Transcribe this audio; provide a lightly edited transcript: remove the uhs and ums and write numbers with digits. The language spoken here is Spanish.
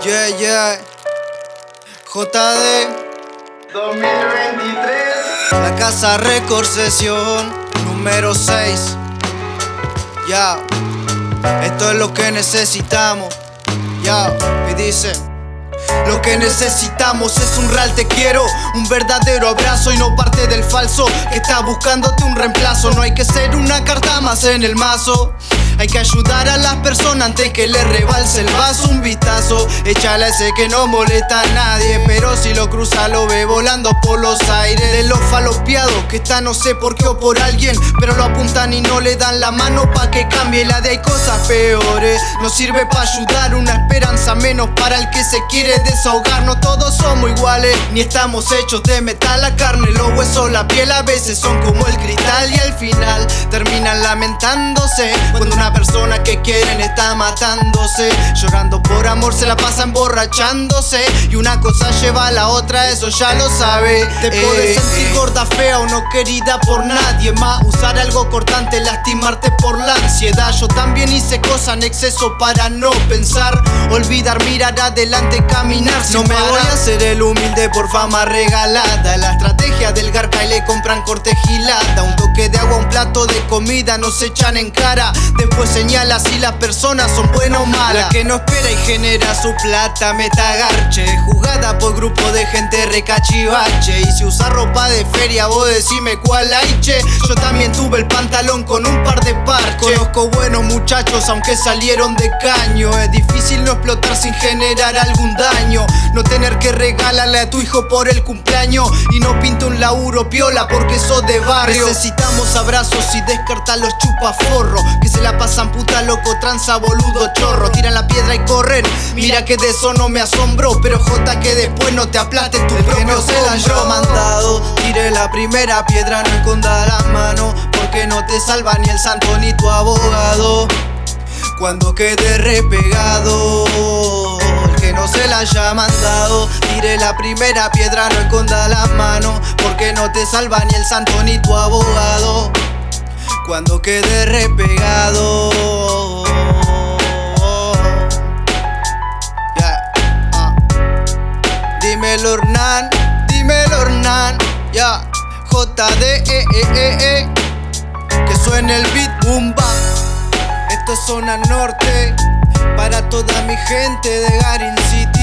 Yeah, yeah. JD 2023. La Casa Record Sesión número 6. Ya, esto es lo que necesitamos. Ya, y dice: lo que necesitamos es un real te quiero, un verdadero abrazo y no parte del falso que está buscándote un reemplazo. No hay que ser una carta más en el mazo. Hay que ayudar a las personas antes que le rebalse el vaso. Un vistazo, échale a ese que no molesta a nadie, pero si lo cruza lo ve volando por los aires. De los falopeados que está no sé por qué o por alguien, pero lo apuntan y no le dan la mano pa' que cambie. La de hay cosas peores, no sirve pa' ayudar, una esperanza menos para el que se quiere desahogar. No todos somos iguales, ni estamos hechos de metal. La carne, los huesos, la piel a veces son como el cristal, y al final terminan lamentándose cuando una persona que quieren está matándose. Llorando por amor se la pasa emborrachándose, y una cosa lleva a la otra, eso ya lo sabe. Te puedes sentir gorda, fea o no querida por nadie más, usar algo cortante, lastimarte por la ansiedad. Yo también hice cosas en exceso para no pensar, olvidar, mirar adelante, caminar sin parar. No me voy a hacer el humilde por fama regalada. La estrategia del garca y le compran corte gilada. Un toque de agua, un plato de comida nos echan en cara, después señala si las personas son buenas o malas. La que no espera y genera su plata metagarche, jugada por grupo de gente recachivache. Y si usas ropa de feria vos decime cuál hay, che. Yo también tuve el pantalón con un par de parches. Conozco buenos muchachos aunque salieron de caño. Es difícil no explotar sin generar algún daño, no tener que regalarle a tu hijo por el cumpleaños, y no pinta un laburo piola porque sos de barrio. Necesitamos abrazos y descartar los chupaforros que se la pasan puta, loco, tranza, boludo, chorro. Tiran la piedra y corren, mira que de eso no me asombro, pero jota que después no te aplaste tu propio no se la haya mandado. Tire la primera piedra, no esconda la mano, porque no te salva ni el santo ni tu abogado. Cuando quede repegado, el que no se la haya mandado, tire la primera piedra, no esconda la mano, porque no te salva ni el santo ni tu abogado. Cuando quede repegado, dímelo Hernán, ya, JD, que suene el beat, boom bap. Esto es zona norte, para toda mi gente de Garin City.